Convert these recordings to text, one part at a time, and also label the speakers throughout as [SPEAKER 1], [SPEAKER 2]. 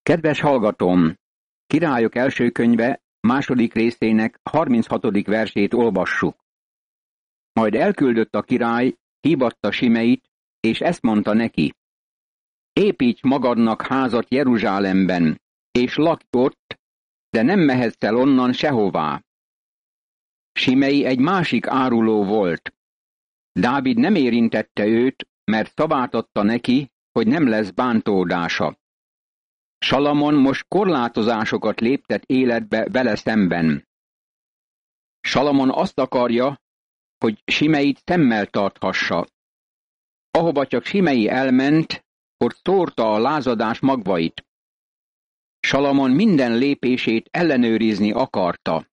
[SPEAKER 1] Kedves hallgatóm! Királyok első könyve második részének 36. versét olvassuk. Majd elküldött a király, hívatta Simeit, és ezt mondta neki: építs magadnak házat Jeruzsálemben, és lakj ott, de nem mehetsz el onnan sehová. Simei egy másik áruló volt. Dávid nem érintette őt, mert szavát adta neki, hogy nem lesz bántódása. Salamon most korlátozásokat léptet életbe vele szemben. Salamon azt akarja, hogy Simeit szemmel tarthassa. Ahova csak Simei elment, ott szórta a lázadás magvait. Salamon minden lépését ellenőrizni akarta.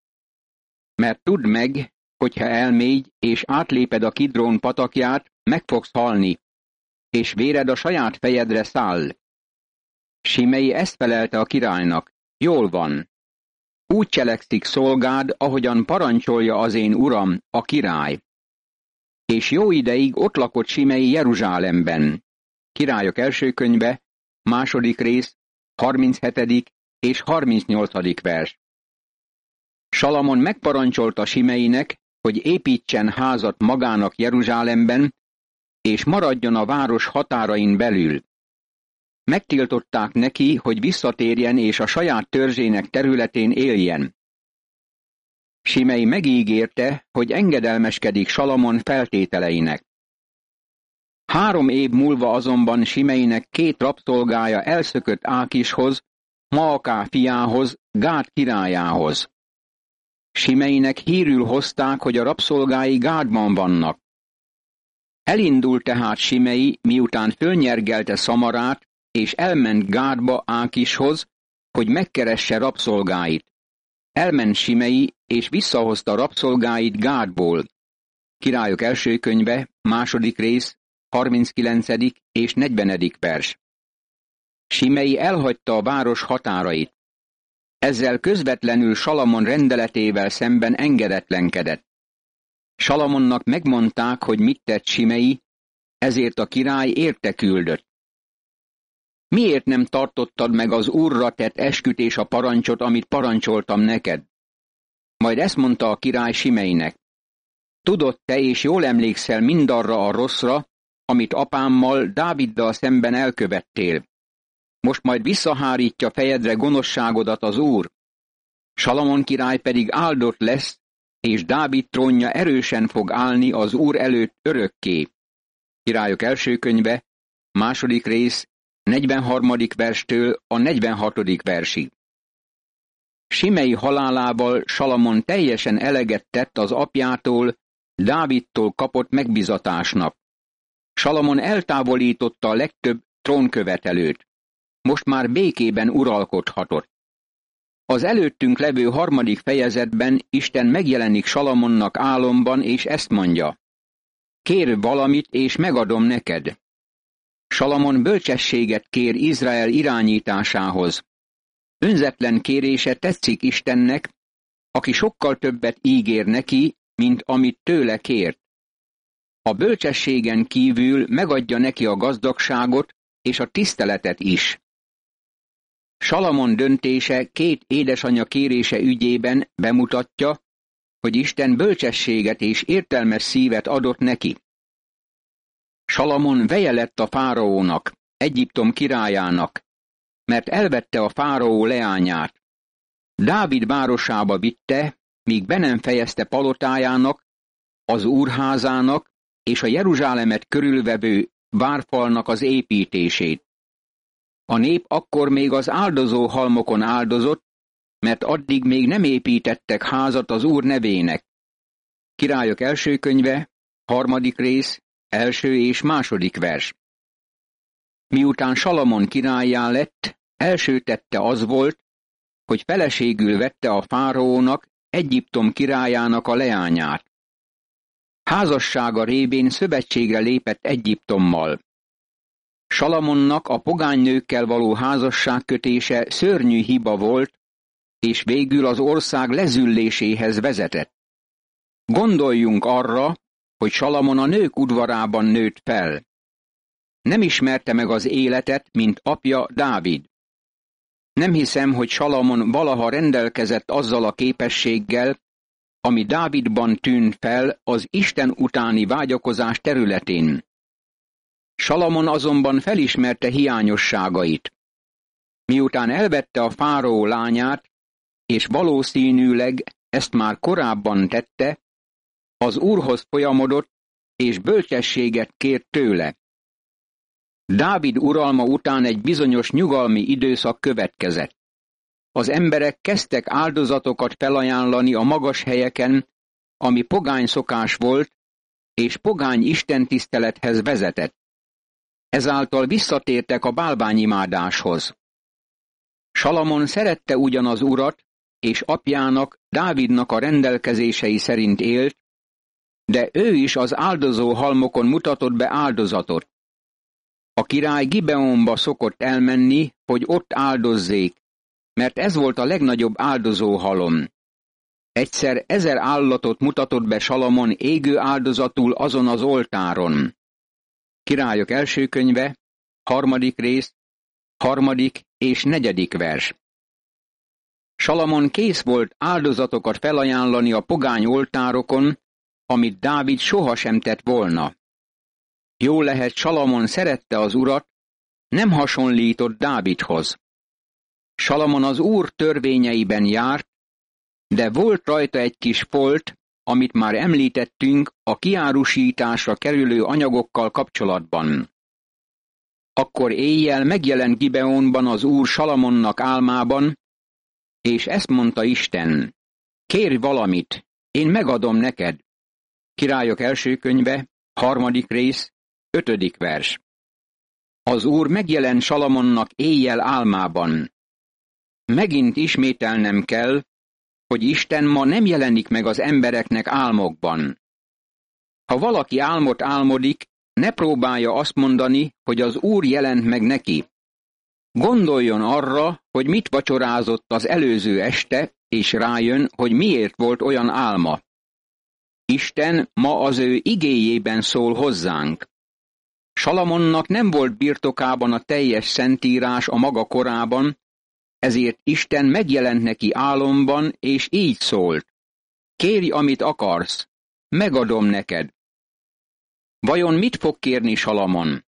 [SPEAKER 1] Mert tudd meg, hogyha elmégy és átléped a Kidrón patakját, meg fogsz halni, és véred a saját fejedre száll. Simei ezt felelte a királynak: jól van. Úgy cselekszik szolgád, ahogyan parancsolja az én uram, a király. És jó ideig ott lakott Simei Jeruzsálemben. Királyok első könyve, második rész, 37. és 38. vers. Salamon megparancsolta Simeinek, hogy építsen házat magának Jeruzsálemben, és maradjon a város határain belül. Megtiltották neki, hogy visszatérjen és a saját törzsének területén éljen. Simei megígérte, hogy engedelmeskedik Salamon feltételeinek. 3 év múlva azonban Simeinek 2 rabszolgája elszökött Ákishoz, Maaká fiához, Gád királyához. Simeinek hírül hozták, hogy a rabszolgái Gádban vannak. Elindult tehát Simei, miután fölnyergelte Szamarát, és elment Gádba Ákishoz, hogy megkeresse rabszolgáit. Elment Simei, és visszahozta rabszolgáit Gádból. Királyok első könyve, második rész, 39. és 40. vers. Simei elhagyta a város határait. Ezzel közvetlenül Salamon rendeletével szemben engedetlenkedett. Salamonnak megmondták, hogy mit tett Simei, ezért a király érte küldött. Miért nem tartottad meg az Úrra tett esküt és a parancsot, amit parancsoltam neked? Majd ezt mondta a király Simeinek: tudod te és jól emlékszel mindarra a rosszra, amit apámmal, Dáviddal szemben elkövettél. Most majd visszahárítja fejedre gonoszságodat az Úr. Salamon király pedig áldott lesz, és Dávid trónja erősen fog állni az Úr előtt örökké. Királyok első könyve, második rész, 43. verstől a 46. versig. Simei halálával Salamon teljesen eleget tett az apjától, Dávidtól kapott megbizatásnak. Salamon eltávolította a legtöbb trónkövetelőt. Most már békében uralkodhatott. Az előttünk levő 3. fejezetben Isten megjelenik Salamonnak álomban, és ezt mondja: kérj valamit, és megadom neked. Salamon bölcsességet kér Izrael irányításához. Önzetlen kérése tetszik Istennek, aki sokkal többet ígér neki, mint amit tőle kért. A bölcsességen kívül megadja neki a gazdagságot és a tiszteletet is. Salamon döntése 2 édesanyja kérése ügyében bemutatja, hogy Isten bölcsességet és értelmes szívet adott neki. Salamon veje lett a fáraónak, Egyiptom királyának, mert elvette a fáraó leányát. Dávid városába vitte, míg be nem fejezte palotájának, az úrházának és a Jeruzsálemet körülvevő várfalnak az építését. A nép akkor még az áldozó halmokon áldozott, mert addig még nem építettek házat az Úr nevének. Királyok első könyve, 3. rész, 1. és 2. vers. Miután Salamon királlyá lett, első tette az volt, hogy feleségül vette a fáraónak, Egyiptom királyának a leányát. Házassága révén szövetségre lépett Egyiptommal. Salamonnak a pogánynőkkel való házasságkötése szörnyű hiba volt, és végül az ország lezülléséhez vezetett. Gondoljunk arra, hogy Salamon a nők udvarában nőtt fel. Nem ismerte meg az életet, mint apja Dávid. Nem hiszem, hogy Salamon valaha rendelkezett azzal a képességgel, ami Dávidban tűnt fel az Isten utáni vágyakozás területén. Salamon azonban felismerte hiányosságait. Miután elvette a fáraó lányát, és valószínűleg ezt már korábban tette, az Úrhoz folyamodott, és bölcsességet kért tőle. Dávid uralma után egy bizonyos nyugalmi időszak következett. Az emberek kezdtek áldozatokat felajánlani a magas helyeken, ami pogány szokás volt, és pogány istentisztelethez vezetett. Ezáltal visszatértek a bálványimádáshoz. Salamon szerette ugyan az Urat, és apjának, Dávidnak a rendelkezései szerint élt, de ő is az áldozó halmokon mutatott be áldozatot. A király Gibeonba szokott elmenni, hogy ott áldozzék, mert ez volt a legnagyobb áldozó halom. Egyszer 1000 állatot mutatott be Salamon égő áldozatul azon az oltáron. Királyok első könyve, 3. rész, 3. és 4. vers. Salamon kész volt áldozatokat felajánlani a pogány oltárokon, amit Dávid sohasem tett volna. Jól lehet, Salamon szerette az Urat, nem hasonlított Dávidhoz. Salamon az Úr törvényeiben járt, de volt rajta egy kis folt, amit már említettünk a kiárusításra kerülő anyagokkal kapcsolatban. Akkor éjjel megjelent Gibeonban az Úr Salamonnak álmában, és ezt mondta Isten: kérj valamit, én megadom neked. Királyok első könyve, 3. rész, 5. vers. Az Úr megjelent Salamonnak éjjel álmában. Megint ismételnem kell, hogy Isten ma nem jelenik meg az embereknek álmokban. Ha valaki álmot álmodik, ne próbálja azt mondani, hogy az Úr jelent meg neki. Gondoljon arra, hogy mit vacsorázott az előző este, és rájön, hogy miért volt olyan álma. Isten ma az ő igéjében szól hozzánk. Salamonnak nem volt birtokában a teljes szentírás a maga korában, ezért Isten megjelent neki álomban, és így szólt: kérj, amit akarsz, megadom neked. Vajon mit fog kérni Salamon?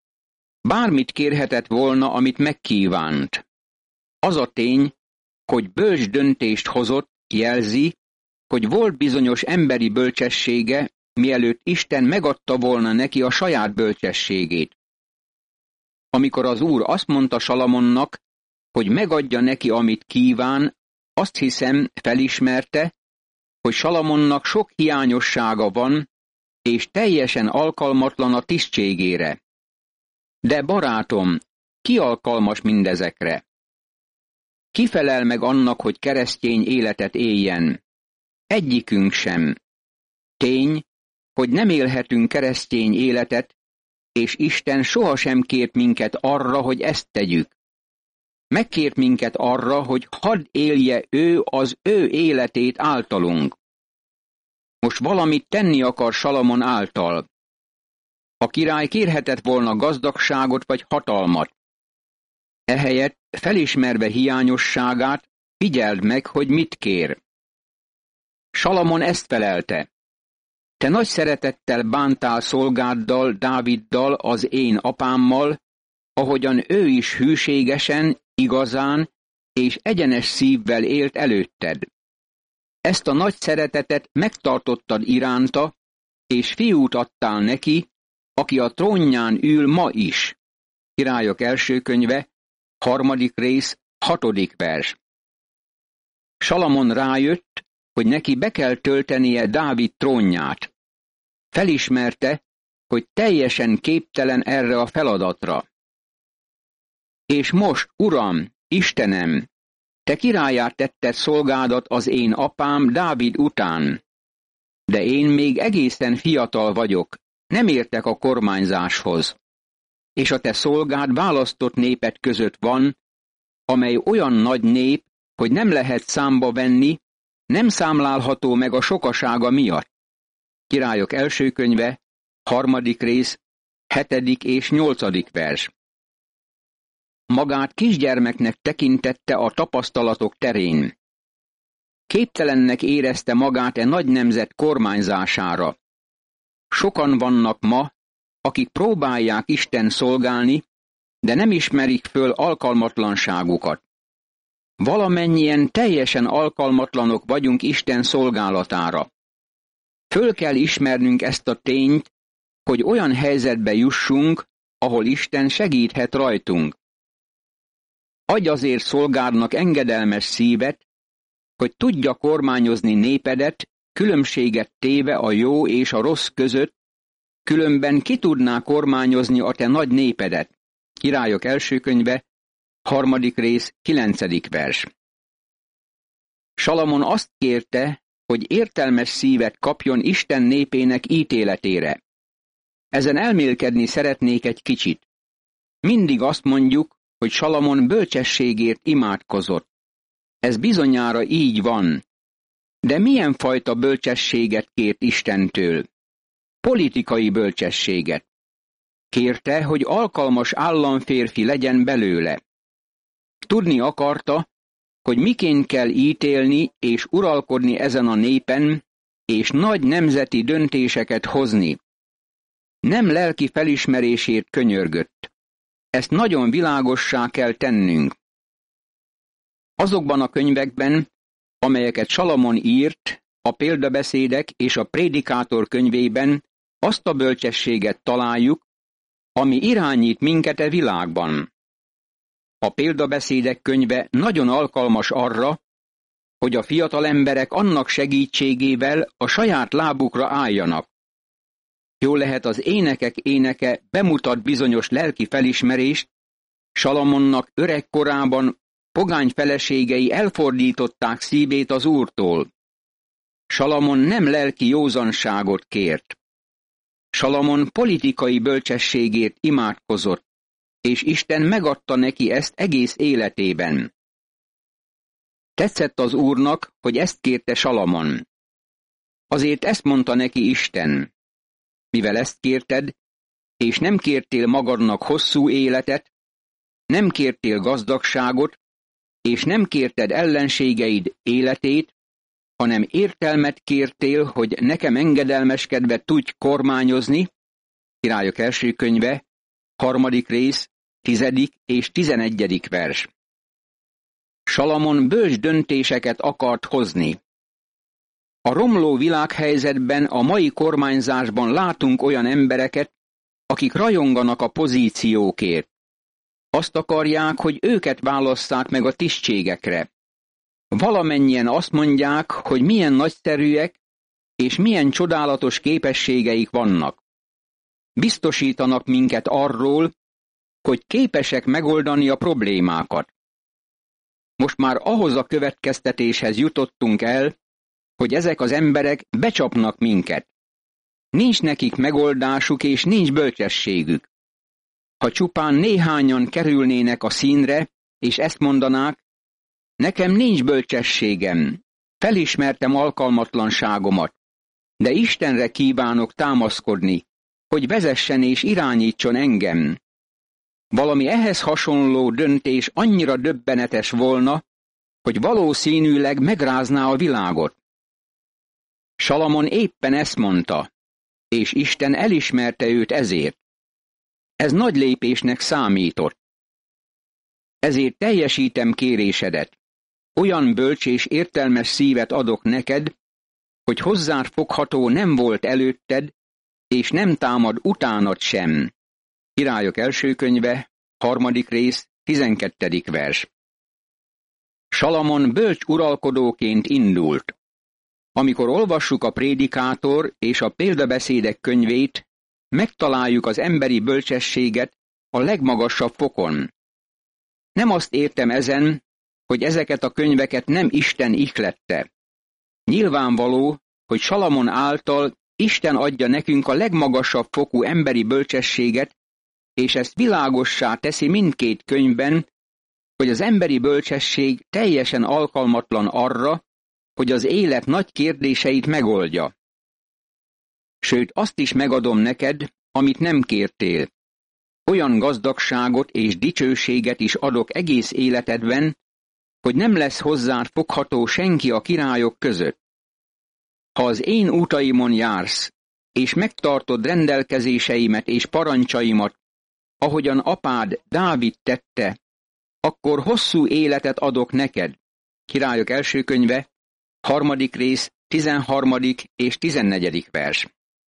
[SPEAKER 1] Bármit kérhetett volna, amit megkívánt. Az a tény, hogy bölcs döntést hozott, jelzi, hogy volt bizonyos emberi bölcsessége, mielőtt Isten megadta volna neki a saját bölcsességét. Amikor az Úr azt mondta Salamonnak, hogy megadja neki, amit kíván, azt hiszem, felismerte, hogy Salamonnak sok hiányossága van, és teljesen alkalmatlan a tisztségére. De barátom, ki alkalmas mindezekre? Ki felel meg annak, hogy keresztény életet éljen? Egyikünk sem. Tény, hogy nem élhetünk keresztény életet, és Isten sohasem kért minket arra, hogy ezt tegyük. Megkért minket arra, hogy hadd élje ő az ő életét általunk. Most valamit tenni akar Salamon által. A király kérhetett volna gazdagságot vagy hatalmat. Ehelyett, felismerve hiányosságát, figyeld meg, hogy mit kér. Salamon ezt felelte: te nagy szeretettel bántál szolgáddal, Dáviddal, az én apámmal, ahogyan ő is hűségesen, igazán és egyenes szívvel élt előtted. Ezt a nagy szeretetet megtartottad iránta, és fiút adtál neki, aki a trónján ül ma is. Királyok első könyve, 3. rész, 6. vers. Salamon rájött, hogy neki be kell töltenie Dávid trónját. Felismerte, hogy teljesen képtelen erre a feladatra. És most, Uram, Istenem, te királlyá tetted szolgádat az én apám Dávid után. De én még egészen fiatal vagyok, nem értek a kormányzáshoz. És a te szolgád választott népek között van, amely olyan nagy nép, hogy nem lehet számba venni, nem számlálható meg a sokasága miatt. Királyok első könyve, 3. rész, 7. és 8. vers. magát kisgyermeknek tekintette a tapasztalatok terén. Képtelennek érezte magát nagy nemzet kormányzására. Sokan vannak ma, akik próbálják Isten szolgálni, de nem ismerik föl alkalmatlanságukat. Valamennyien teljesen alkalmatlanok vagyunk Isten szolgálatára. Föl kell ismernünk ezt a tényt, hogy olyan helyzetbe jussunk, ahol Isten segíthet rajtunk. Adj azért szolgádnak engedelmes szívet, hogy tudja kormányozni népedet, különbséget téve a jó és a rossz között, különben ki tudná kormányozni a te nagy népedet. Királyok első könyve, 3. rész, 9. vers. Salamon azt kérte, hogy értelmes szívet kapjon Isten népének ítéletére. Ezen elmélkedni szeretnék egy kicsit. Mindig azt mondjuk, hogy Salamon bölcsességért imádkozott. Ez bizonyára így van. De milyen fajta bölcsességet kért Istentől? Politikai bölcsességet. Kérte, hogy alkalmas államférfi legyen belőle. Tudni akarta, hogy miként kell ítélni és uralkodni ezen a népen, és nagy nemzeti döntéseket hozni. Nem lelki felismerésért könyörgött. Ezt nagyon világossá kell tennünk. Azokban a könyvekben, amelyeket Salamon írt, a példabeszédek és a prédikátor könyvében azt a bölcsességet találjuk, ami irányít minket e világban. A példabeszédek könyve nagyon alkalmas arra, hogy a fiatal emberek annak segítségével a saját lábukra álljanak. Jól lehet, az énekek éneke bemutat bizonyos lelki felismerést, Salamonnak öregkorában pogány feleségei elfordították szívét az Úrtól. Salamon nem lelki józanságot kért. Salamon politikai bölcsességért imádkozott, és Isten megadta neki ezt egész életében. Tetszett az Úrnak, hogy ezt kérte Salamon. Azért ezt mondta neki Isten: mivel ezt kérted, és nem kértél magadnak hosszú életet, nem kértél gazdagságot, és nem kérted ellenségeid életét, hanem értelmet kértél, hogy nekem engedelmeskedve tudj kormányozni. Királyok első könyve, 3. rész, 10. és 11. vers. Salamon bölcs döntéseket akart hozni. A romló világhelyzetben, a mai kormányzásban látunk olyan embereket, akik rajonganak a pozíciókért. Azt akarják, hogy őket válasszák meg a tisztségekre. Valamennyien azt mondják, hogy milyen nagyszerűek, és milyen csodálatos képességeik vannak. Biztosítanak minket arról, hogy képesek megoldani a problémákat. Most már ahhoz a következtetéshez jutottunk el, hogy ezek az emberek becsapnak minket. Nincs nekik megoldásuk és nincs bölcsességük. Ha csupán néhányan kerülnének a színre, és ezt mondanák: nekem nincs bölcsességem, felismertem alkalmatlanságomat, de Istenre kívánok támaszkodni, hogy vezessen és irányítson engem. Valami ehhez hasonló döntés annyira döbbenetes volna, hogy valószínűleg megrázná a világot. Salamon éppen ezt mondta, és Isten elismerte őt ezért. Ez nagy lépésnek számított. Ezért teljesítem kérésedet. Olyan bölcs és értelmes szívet adok neked, hogy hozzád fogható nem volt előtted, és nem támad utánad sem. Királyok első könyve, 3. rész, 12. vers. Salamon bölcs uralkodóként indult. Amikor olvassuk a prédikátor és a példabeszédek könyvét, megtaláljuk az emberi bölcsességet a legmagasabb fokon. Nem azt értem ezen, hogy ezeket a könyveket nem Isten ihlette. Nyilvánvaló, hogy Salamon által Isten adja nekünk a legmagasabb fokú emberi bölcsességet, és ezt világossá teszi mindkét könyvben, hogy az emberi bölcsesség teljesen alkalmatlan arra, hogy az élet nagy kérdéseit megoldja. Sőt, azt is megadom neked, amit nem kértél. olyan gazdagságot és dicsőséget is adok egész életedben, hogy nem lesz hozzád fogható senki a királyok között. Ha az én útaimon jársz, és megtartod rendelkezéseimet és parancsaimat, ahogyan apád Dávid tette, akkor hosszú életet adok neked. Királyok első könyve, 3. rész, 13. és 14. vers.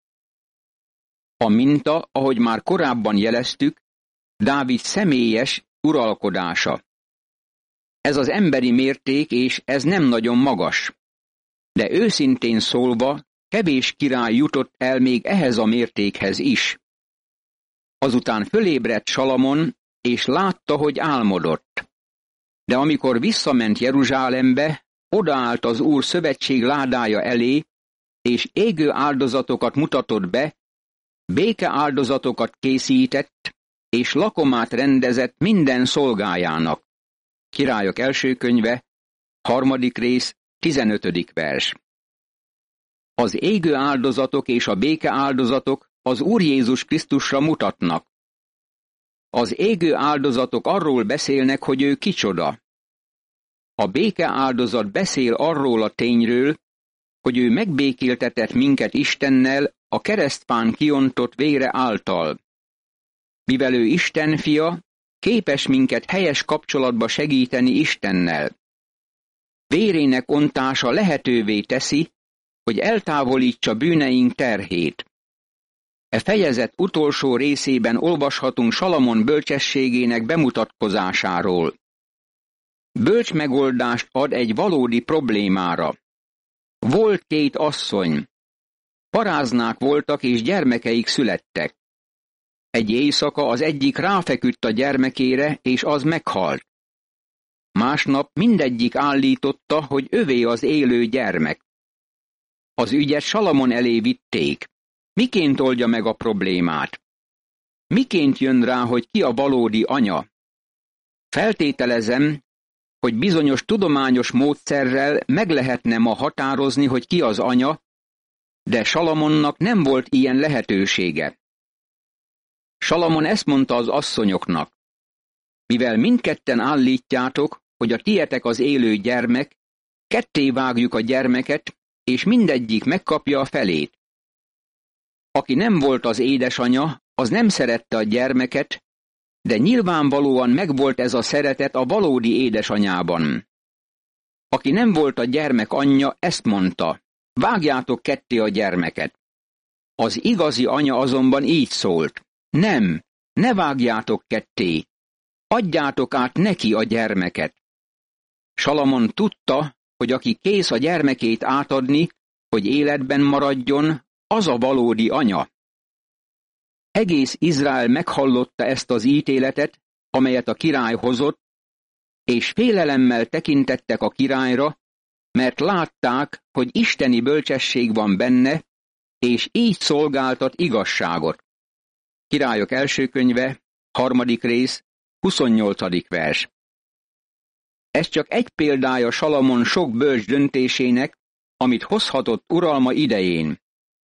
[SPEAKER 1] A minta, ahogy már korábban jeleztük, Dávid személyes uralkodása. Ez az emberi mérték, és ez nem nagyon magas. De őszintén szólva, kevés király jutott el még ehhez a mértékhez is. Azután fölébredt Salamon, és látta, hogy álmodott. De amikor visszament Jeruzsálembe, odaállt az Úr szövetség ládája elé, és égő áldozatokat mutatott be, béke áldozatokat készített, és lakomát rendezett minden szolgájának. Királyok első könyve, 3. rész, 15. vers. Az égő áldozatok és a béke áldozatok az Úr Jézus Krisztusra mutatnak. Az égő áldozatok arról beszélnek, hogy ő kicsoda. A béke áldozat beszél arról a tényről, hogy ő megbékéltetett minket Istennel a keresztfán kiontott vére által. Mivel ő Isten fia, képes minket helyes kapcsolatba segíteni Istennel. Vérének ontása lehetővé teszi, hogy eltávolítsa bűneink terhét. E fejezet utolsó részében olvashatunk Salamon bölcsességének bemutatkozásáról. Bölcs megoldást ad egy valódi problémára. Volt 2 asszony. Paráznák voltak, és gyermekeik születtek. Egy éjszaka az egyik ráfeküdt a gyermekére, és az meghalt. Másnap mindegyik állította, hogy övé az élő gyermek. Az ügyet Salamon elé vitték. Miként oldja meg a problémát? Miként jön rá, hogy ki a valódi anya? Feltételezem, hogy bizonyos tudományos módszerrel meg lehetne ma határozni, hogy ki az anya, de Salamonnak nem volt ilyen lehetősége. Salamon ezt mondta az asszonyoknak: mivel mindketten állítjátok, hogy a tietek az élő gyermek, ketté vágjuk a gyermeket, és mindegyik megkapja a felét. Aki nem volt az édesanya, az nem szerette a gyermeket, de nyilvánvalóan megvolt ez a szeretet a valódi édesanyában. Aki nem volt a gyermek anyja, ezt mondta: vágjátok ketté a gyermeket. Az igazi anya azonban így szólt: nem, ne vágjátok ketté, adjátok át neki a gyermeket. Salamon tudta, hogy aki kész a gyermekét átadni, hogy életben maradjon, az a valódi anya. Egész Izrael meghallotta ezt az ítéletet, amelyet a király hozott, és félelemmel tekintettek a királyra, mert látták, hogy isteni bölcsesség van benne, és így szolgáltat igazságot. Királyok első könyve, 3. rész, 28. vers. Ez csak egy példája Salamon sok bölcs döntésének, amit hozhatott uralma idején.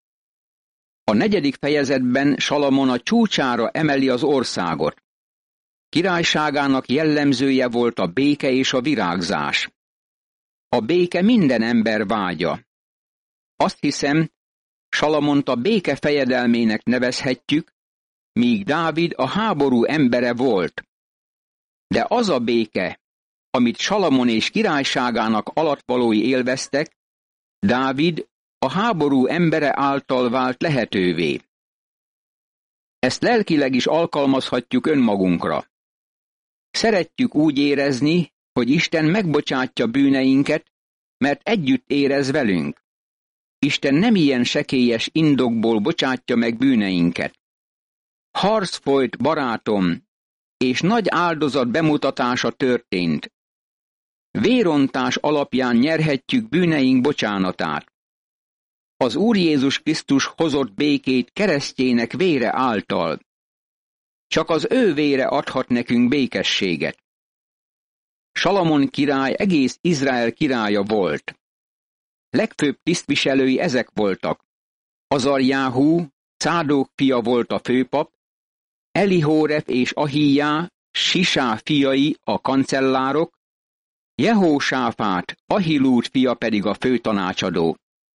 [SPEAKER 1] A 4. fejezetben Salamon a csúcsára emeli az országot. Királyságának jellemzője volt a béke és a virágzás. A béke minden ember vágya. Azt hiszem, Salamont a béke fejedelmének nevezhetjük, míg Dávid a háború embere volt. De az a béke, amit Salamon és királyságának alattvalói élveztek, Dávid a háború embere által vált lehetővé. Ezt lelkileg is alkalmazhatjuk önmagunkra. Szeretjük úgy érezni, hogy Isten megbocsátja bűneinket, mert együtt érez velünk. Isten nem ilyen sekélyes indokból bocsátja meg bűneinket. Harc folyt, barátom, és nagy áldozat bemutatása történt. Vérontás alapján nyerhetjük bűneink bocsánatát. Az Úr Jézus Krisztus hozott békét keresztjének vére által. Csak az ő vére adhat nekünk békességet. Salamon király egész Izrael királya volt. Legfőbb tisztviselői ezek voltak. Azarjáhú, Cádók fia volt a főpap, Elihórep és Ahijá, Sisá fiai a kancellárok, Jehósáfát, Ahilúd fia pedig a főtanácsadó.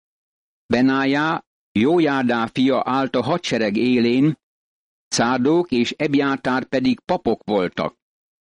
[SPEAKER 1] Benájá, Jójádá fia állt a hadsereg élén, Szádók és Ebjátár pedig papok voltak.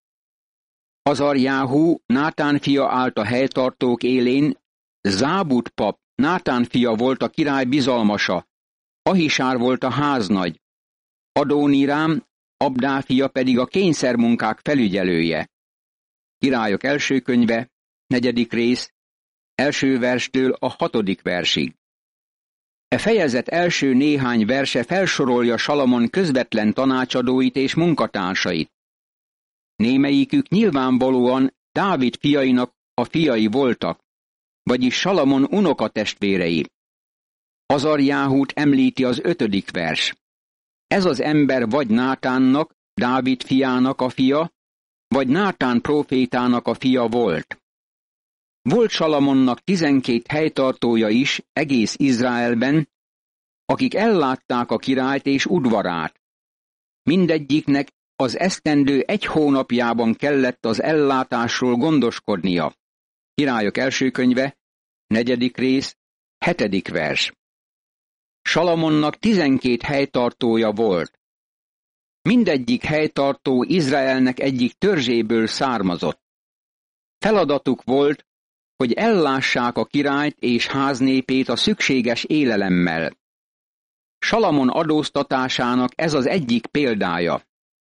[SPEAKER 1] Azarjáhú, Nátán fia állt a helytartók élén, Zábud pap, Nátán fia volt a király bizalmasa, Ahisár volt a háznagy, Adónirám, Abdá fia pedig a kényszermunkák felügyelője. Királyok első könyve, 4. rész, első verstől a 6. versig. E fejezet első néhány verse felsorolja Salamon közvetlen tanácsadóit és munkatársait. Némelyikük nyilvánvalóan Dávid fiainak a fiai voltak, vagyis Salamon unokatestvérei. Azarjáhút említi az 5. vers. Ez az ember vagy Nátánnak, Dávid fiának a fia, vagy Nátán prófétának a fia volt. Volt Salamonnak 12 helytartója is egész Izraelben, akik ellátták a királyt és udvarát. Mindegyiknek az esztendő 1 hónapjában kellett az ellátásról gondoskodnia. Királyok első könyve, 4. rész, 7. vers. Salamonnak 12 helytartója volt. Mindegyik helytartó Izraelnek egyik törzséből származott. Feladatuk volt, hogy ellássák a királyt és háznépét a szükséges élelemmel. Salamon adóztatásának ez az egyik példája.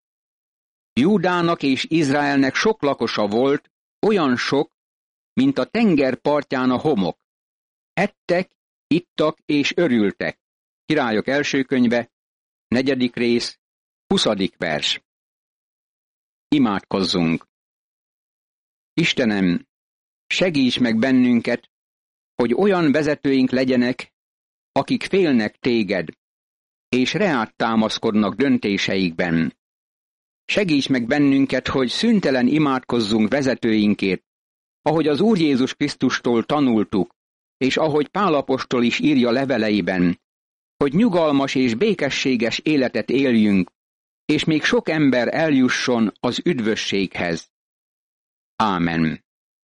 [SPEAKER 1] Júdának és Izraelnek sok lakosa volt, olyan sok, mint a tenger partján a homok. Ettek, ittak és örültek. Királyok első könyve, 4. rész, 20. vers. Imádkozzunk! Istenem, segíts meg bennünket, hogy olyan vezetőink legyenek, akik félnek téged, és reád támaszkodnak döntéseikben. Segíts meg bennünket, hogy szüntelen imádkozzunk vezetőinkért, ahogy az Úr Jézus Krisztustól tanultuk, és ahogy Pál apostol is írja leveleiben, hogy nyugalmas és békességes életet éljünk, és még sok ember eljusson az üdvösséghez. Ámen.